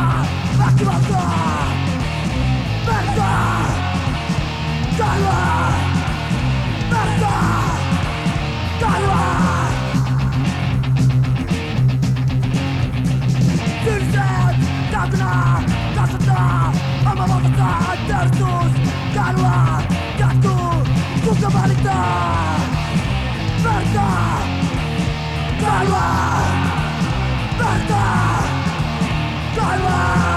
väkivaltaa, vertaa, kaivaa, vertaa, kaivaa. Syylliset kaukana kasvattaa oma valtataan teollisuus, kaivaa, jatkuu, kuka valittaa, vertaa, kaivaa, vertaa, kaivaa.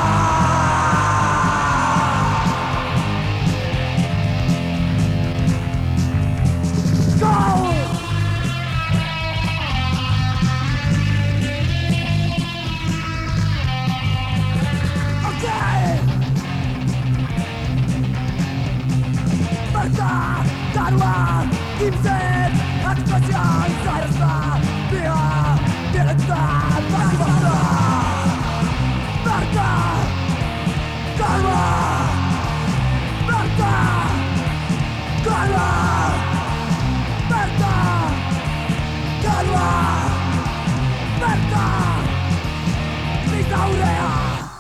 Go! Okay! Vertaa, kaivaa, ihmiset, äkkipäisiään sairastaa, vihaa, tiedetään, väkivaltaa. Vertaa, kaivaa, vertaa, kaivaa, vertaa, kaivaa, vertaa, mitä urea.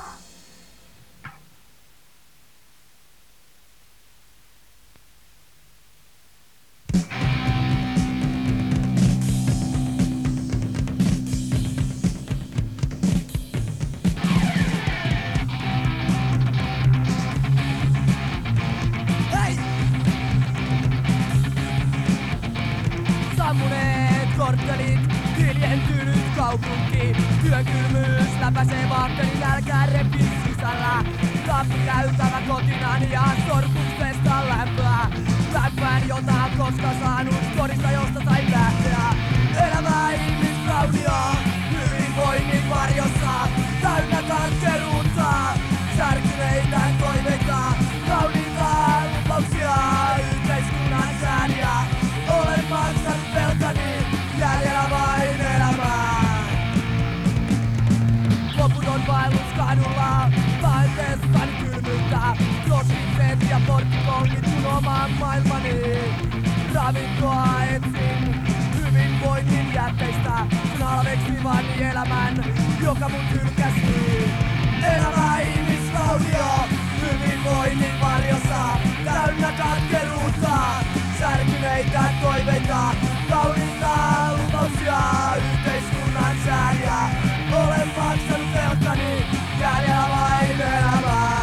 Sammuneet korttelit, hiljentynyt kaupunki. Työn kylmyys läpäisee vaatteeni nälkään repii sisällä. Tappi käytävä kotinani ja sorkuspestaan lämpöä. Lämpään jota en koskaan saanut kodista josta sain lähteä. Elämä ihmisraunia, hyvinvoinnin varjossa. Täynnä katkeruutta, särkyneitä toiveita. Kauniita lupauksia, yhteiskunnan sääliä. Olen maksanut velkani, jäljellä vain elämää. Loputon vaellus kadulla, taiteessani kylmyyttä. Rosvitset ja porttipongit sun oman maailmani. Ravintoa etsin, hyvinvoinnin jätteistä. Sun halveksivani elämän, joka mun hylkäsi. Elämä ihmisraunio, hyvinvoinnin varjossa. Täynnä katkeruutta, särkyneitä toiveita. Kauniita lupauksia, yhteiskunnan sääliä. Olen maksanut velkani, jäljellä vain elämää.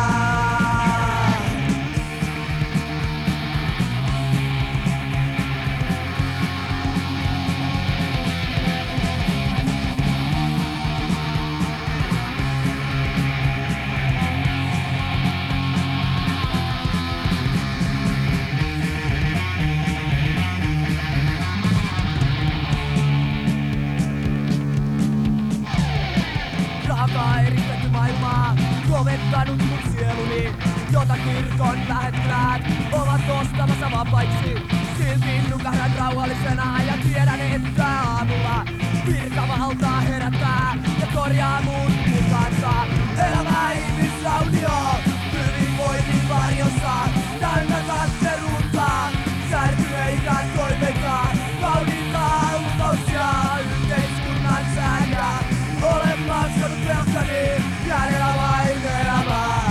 Eristetty maailmaa, kovettanut mun sieluni, jota kirkon lähettiläät ovat ostamassa vapaiksi. Silti nukahdan rauhallisena ja tiedän, että aamulla virkavaltaa herättää ja korjaa mun mukaansa. Elämä ihmisraunio, hyvinvoinnin varjossa, täynnä katkeruutta, särkyneitä toiveita, kauniita lupauksia, yhteiskunnan sääliä. Olen maksanut velkani, jäljellä vain elämää.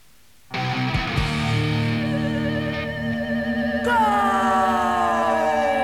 Go!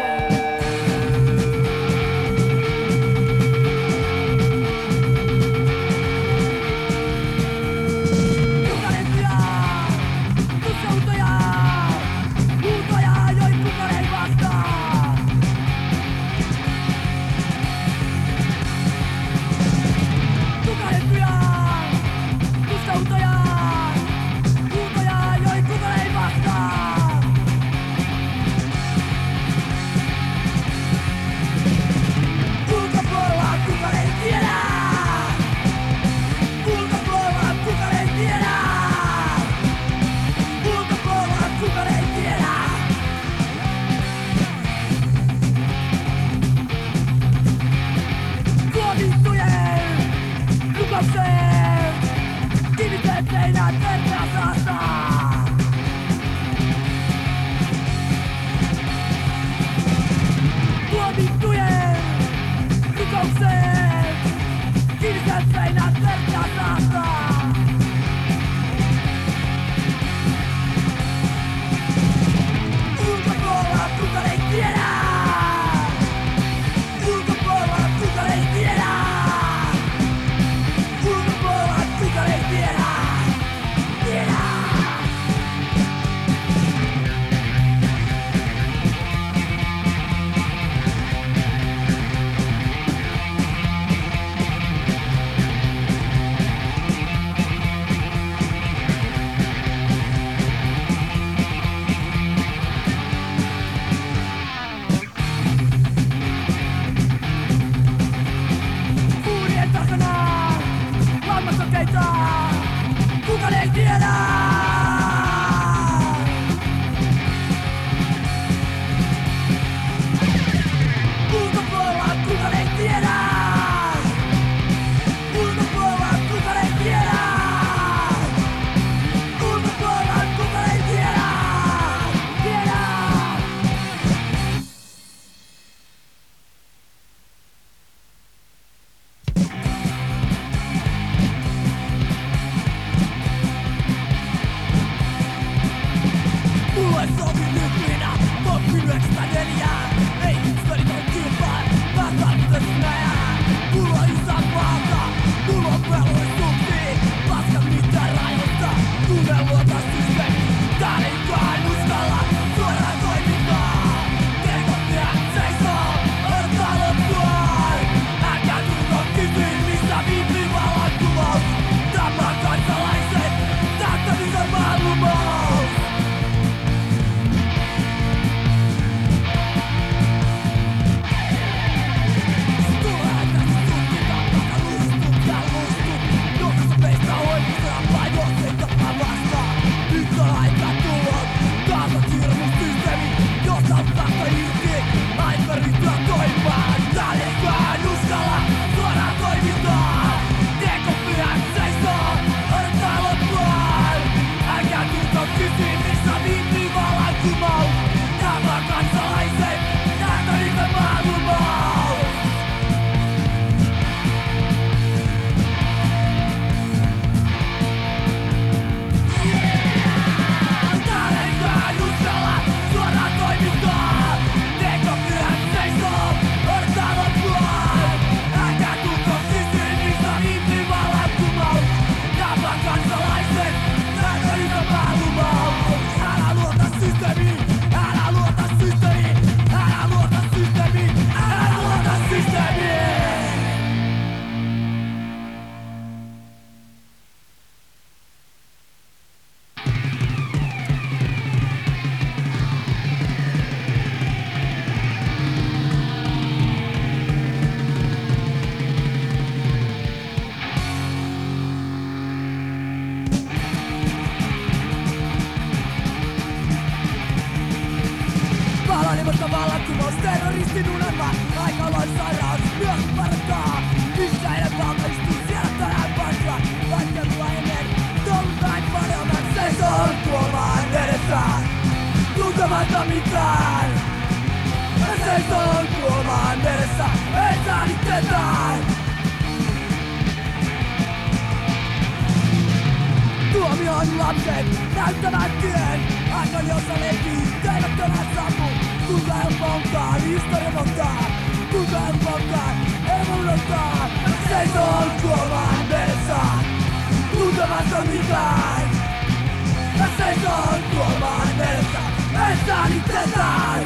näyttävät tien. Annoin jossa leikit, eivät enää sammu. Kuinka helppo onkaan historian ottaa? Kuinka helppo onkaan elämä unohtaa? Seisoo kuolemaan meressä, tuntematon mitään. Seisoo kuolemaan meressä, estään itseltään.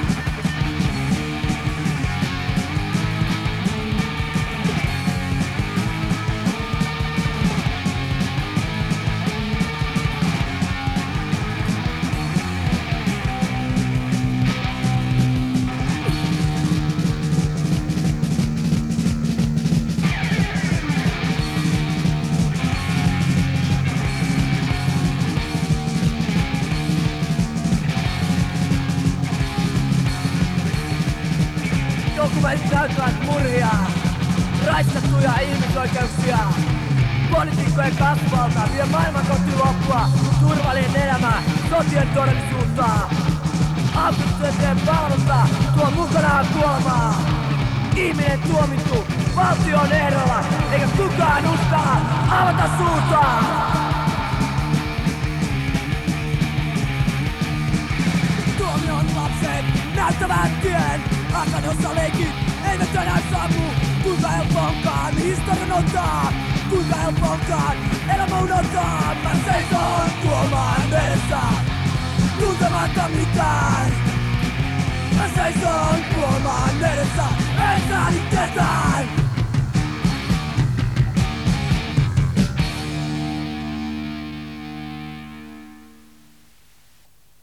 Dokumentit näyttävät murhia, raiskattuja ihmisoikeuksia. Poliitikkojen kasvuvalta vie maailman kohti loppua. Turvallinen elämä, sotien todellisuutta. Auktoriteettien palvelta tuo mukanaan kuolemaa. Ihminen tuomittu, valtio on ehdolla, eikä kukaan uskalla avata suutaan. Tuomion lapset näyttävät tien. Akan jossa leikit, eivät enää sammu. Kuinka helppo onkaan historian ottaa? Kuinka helppo onkaan elämä unohtaa? Mä seison kuolemaan edessä, tuntematta mitään. Mä seison